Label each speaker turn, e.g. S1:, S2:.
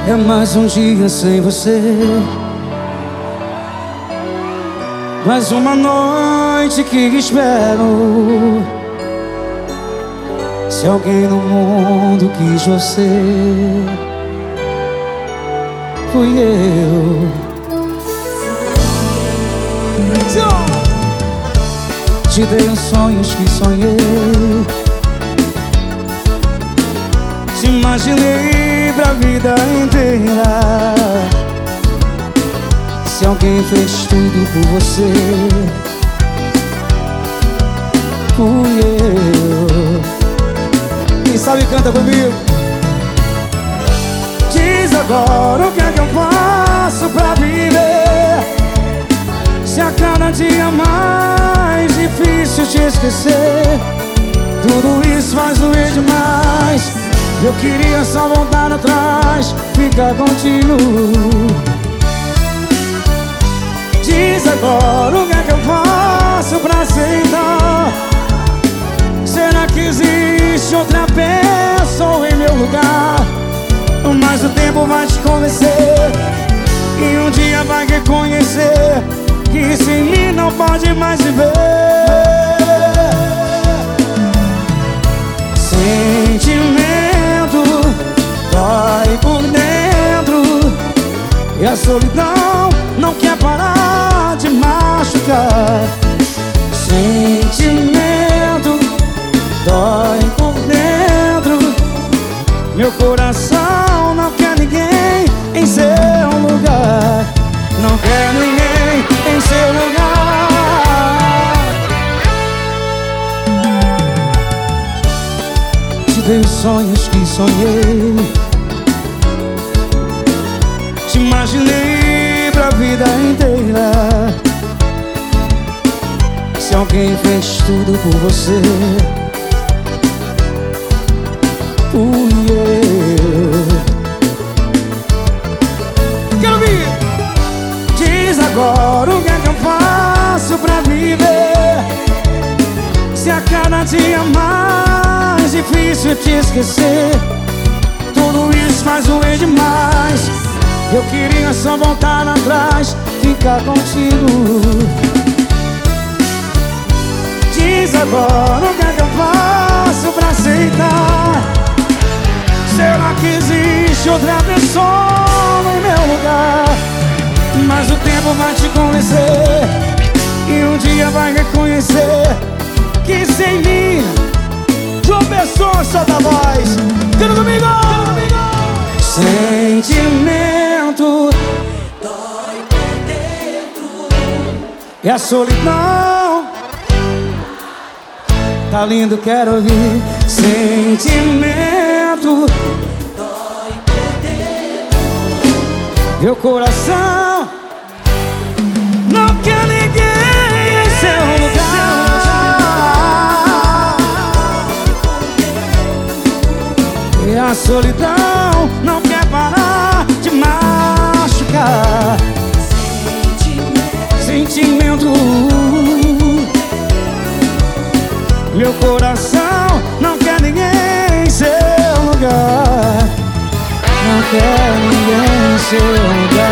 S1: É mais um dia sem você, mais uma noite que espero. Se alguém no mundo quis você, fui eu. Te dei os sonhos que sonhei, te imaginei pra vida inteira. Se alguém fez tudo por você, fui eu. Quem sabe canta comigo. Diz agora o que é que eu faço pra viver, se a cada dia mais difícil te esquecer. Tudo isso faz doer demais. Eu queria só voltar atrás, ficar contigo. Diz agora o que é que eu faço pra aceitar. Será que existe outra pessoa em meu lugar? Mas o tempo vai te convencer, e um dia vai reconhecer que sem mim não pode mais viver. Sentimento dói por dentro, e a solidão não quer parar de machucar. Sentimento dói por dentro, meu coração não quer ninguém em seu lugar. Não quer ninguém em seu lugar. Te dei os sonhos que sonhei, te imaginei pra vida inteira. Se alguém fez tudo por você, fui eu. Quero ouvir. Diz agora o que é que eu faço pra viver, se a cada dia mais difícil te esquecer. Tudo isso faz doer demais. Eu queria só voltar atrás, ficar contigo. Diz agora o que é que eu faço pra aceitar. Será que existe outra pessoa no meu lugar? Mas o tempo vai te convencer, e um dia vai reconhecer que sem mim João Pessoa só dá voz. Canta comigo! Sentimento dói por dentro, e a solidão tá lindo, quero ouvir. Sentimento dói por dentro, meu coração não quer ninguém em seu lugar. E a solidão não quer parar de machucar. Sentimento, meu coração não quer ninguém em seu lugar. Não quer ninguém em seu lugar.